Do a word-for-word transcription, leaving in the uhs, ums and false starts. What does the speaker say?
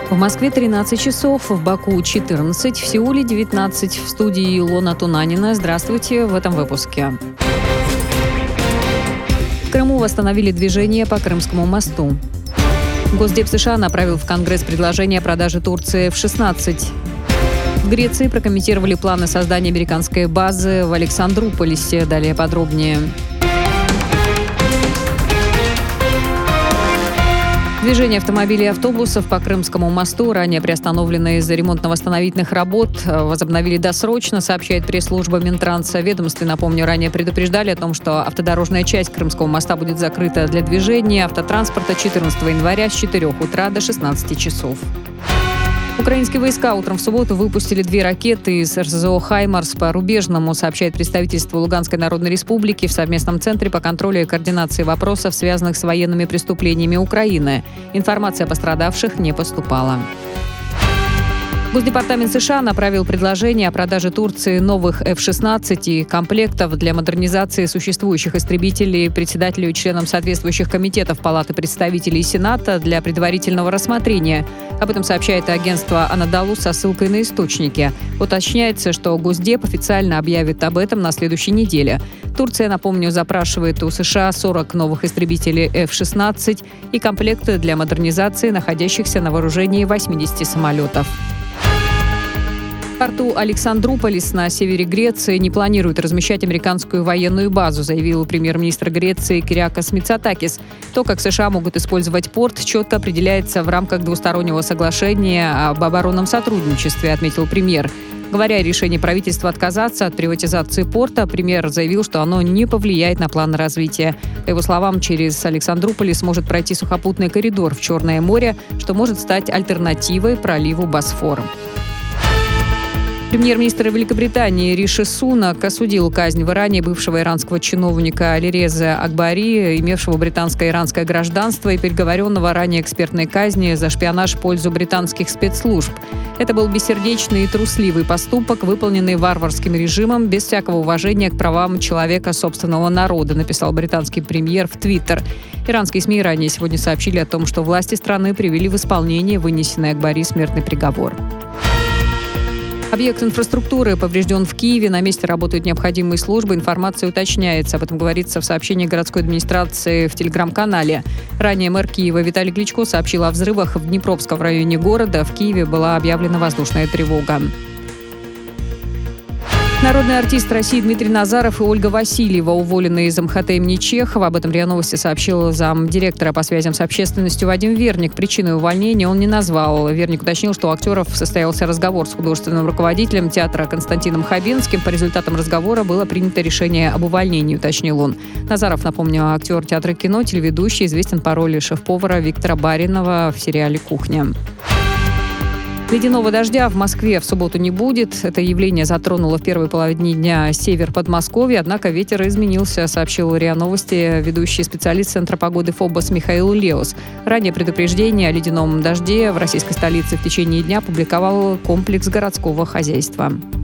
В Москве тринадцать часов, в Баку четырнадцать, в Сеуле девятнадцать. В студии Илона Тунанина. Здравствуйте в этом выпуске. В Крыму восстановили движение по Крымскому мосту. Госдеп США направил в Конгресс предложение о продаже Турции эф шестнадцать. В Греции прокомментировали планы создания американской базы в Александруполисе. Далее подробнее. Движение автомобилей и автобусов по Крымскому мосту, ранее приостановленное из-за ремонтно-восстановительных работ, возобновили досрочно, сообщает пресс-служба Минтранса. Ведомстве, напомню, ранее предупреждали о том, что автодорожная часть Крымского моста будет закрыта для движения автотранспорта четырнадцатого января с четырёх утра до шестнадцати часов. Украинские войска утром в субботу выпустили две ракеты из эр эс зэ о «Хаймарс» по Рубежному, сообщает представительство Луганской Народной Республики в совместном центре по контролю и координации вопросов, связанных с военными преступлениями Украины. Информация о пострадавших не поступала. Госдепартамент США направил предложение о продаже Турции новых эф шестнадцать и комплектов для модернизации существующих истребителей председателю и членам соответствующих комитетов Палаты представителей и Сената для предварительного рассмотрения. Об этом сообщает агентство «Анадолу» со ссылкой на источники. Уточняется, что Госдеп официально объявит об этом на следующей неделе. Турция, напомню, запрашивает у США сорок новых истребителей эф шестнадцать и комплекты для модернизации находящихся на вооружении восьмидесяти самолетов. В порту Александруполис на севере Греции не планируют размещать американскую военную базу, заявил премьер-министр Греции Кириакос Мицотакис. То, как США могут использовать порт, четко определяется в рамках двустороннего соглашения об оборонном сотрудничестве, отметил премьер. Говоря о решении правительства отказаться от приватизации порта, премьер заявил, что оно не повлияет на планы развития. По его словам, через Александруполис может пройти сухопутный коридор в Черное море, что может стать альтернативой проливу Босфор. Премьер-министр Великобритании Риши Сунак осудил казнь в Иране бывшего иранского чиновника Алиреза Акбари, имевшего британское и иранское гражданство и приговоренного ранее к смертной казни за шпионаж в пользу британских спецслужб. Это был бессердечный и трусливый поступок, выполненный варварским режимом без всякого уважения к правам человека собственного народа, написал британский премьер в Твиттер. Иранские СМИ ранее сегодня сообщили о том, что власти страны привели в исполнение вынесенный Акбари смертный приговор. Объект инфраструктуры поврежден в Киеве. На месте работают необходимые службы. Информация уточняется. Об этом говорится в сообщении городской администрации в телеграм-канале. Ранее мэр Киева Виталий Кличко сообщил о взрывах в Днепровском районе города. В Киеве была объявлена воздушная тревога. Народный артист России Дмитрий Назаров и Ольга Васильева уволены из эм ха тэ имени Чехова. Об этом РИА Новости сообщил замдиректора по связям с общественностью Вадим Верник. Причиной увольнения он не назвал. Верник уточнил, что у актеров состоялся разговор с художественным руководителем театра Константином Хабенским. По результатам разговора было принято решение об увольнении, уточнил он. Назаров, напомню, актер театра и кино, телеведущий, известен по роли шеф-повара Виктора Баринова в сериале «Кухня». Ледяного дождя в Москве в субботу не будет. Это явление затронуло в первой половине дня север Подмосковья, однако ветер изменился, сообщил РИА Новости ведущий специалист Центра погоды ФОБОС Михаил Леус. Ранее предупреждение о ледяном дожде в российской столице в течение дня публиковал комплекс городского хозяйства.